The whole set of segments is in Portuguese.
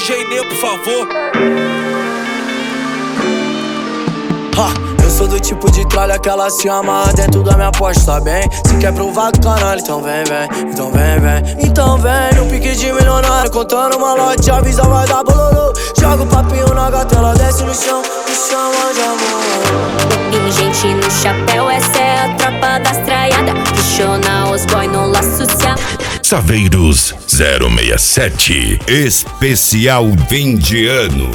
DJ Nê, por favor. Eu sou do tipo de tralha que ela se amarra dentro da minha Porsche, tá bem? Se quer provar do canal, então vem, vem. Então vem, vem. Então vem no pique de milionário, contando uma lote, avisa vai dar bololô. Joga o papinho na gata, ela desce no chão, me chama de amor. Pingente no chapéu, essa é a tropa das traiadas. Questiona os boy no laço social. Saveiros 067 Especial Fim de Ano.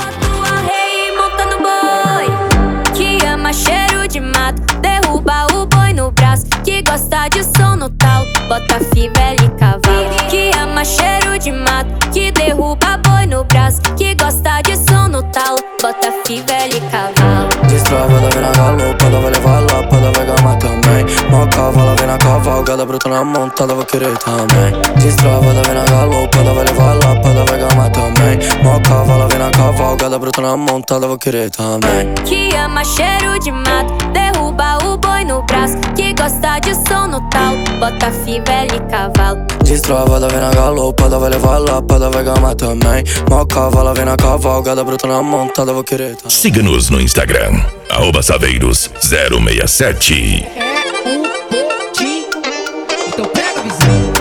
Cheiro de mato, derruba o boi no braço. Que gosta de som no talo, bota fivela e cavalo. Que ama cheiro de mato, que derruba boi no braço. Que gosta de som no talo, bota fivela e cavalo. Destrava, ela vem na galopada, vai levar lapada, vai gamar também. Mó cavala, vem na cavalgada, bruta na montada, vou querer também. Destrava, ela vem na galopada, vai levar lapada, vai gamar também. Mó cavala, vem na cavalgada, bruta na montada, vou querer também. Que ama cheiro de mato, derruba o boi no braço. Que gosta de som no talo, bota fivela e cavalo. Destrava, ela vem na galopada, vai levar lapada, vai gamar também. Mó cavala, vem na cavalgada, bruta na montada, vou querer também. Siga-nos no Instagram, @Saveiros 067. Então pega, vizinho.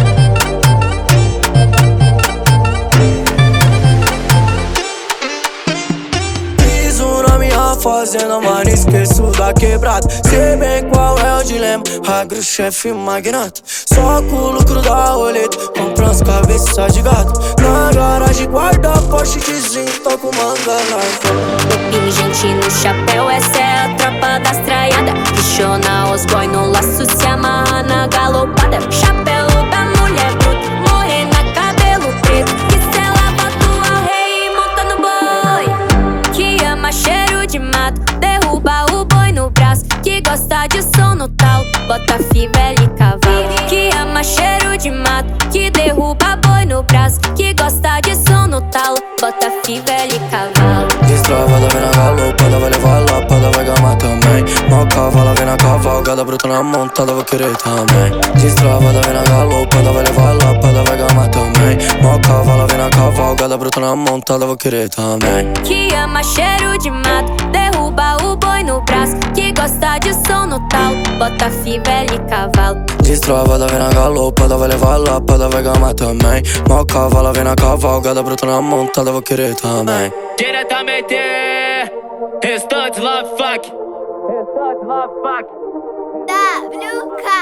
Fazenda, mano, esqueço da quebrada. Sei bem qual é o dilema, agro, chefe, magnata. Só com o lucro da roleta, compra as cabeças de gato. Na garagem guarda Porsche de zinco, toco manga larga. Pingente no chapéu, essa é a tropa das traiadas. Questiona os boy no laço, se amarra na galopada. Chapéu da mulher bruta, morena, cabelo preto. Que se lava tua rei e monta no boi. Que ama cheiro de mato, derruba o boi no braço. Que gosta de som no talo, bota fivela e cavalo. Que ama cheiro de mato, que derruba boi no braço. Que gosta de som no talo, bota fivela e cavalo. Destrava, ela vem na galopada, vai levar lapada, vai gamar também. Mó cavala, vem na cavalgada, bruta na montada, vou querer também. Destrava, ela vem na galopada, vai levar lapada, vai gamar também. Mó cavala, vem na cavalgada, bruta na montada, vou querer também. Que ama cheiro de mato, derruba o boi no braço. Que gosta de som no talo, bota fivela e cavalo. Destrava, ela vem na galopada, vai levar lapada, vai gamar também. Mó cavala, vem na cavalgada, bruta na montada, vou querer também. Diretamente, Restante Love Fuck. WK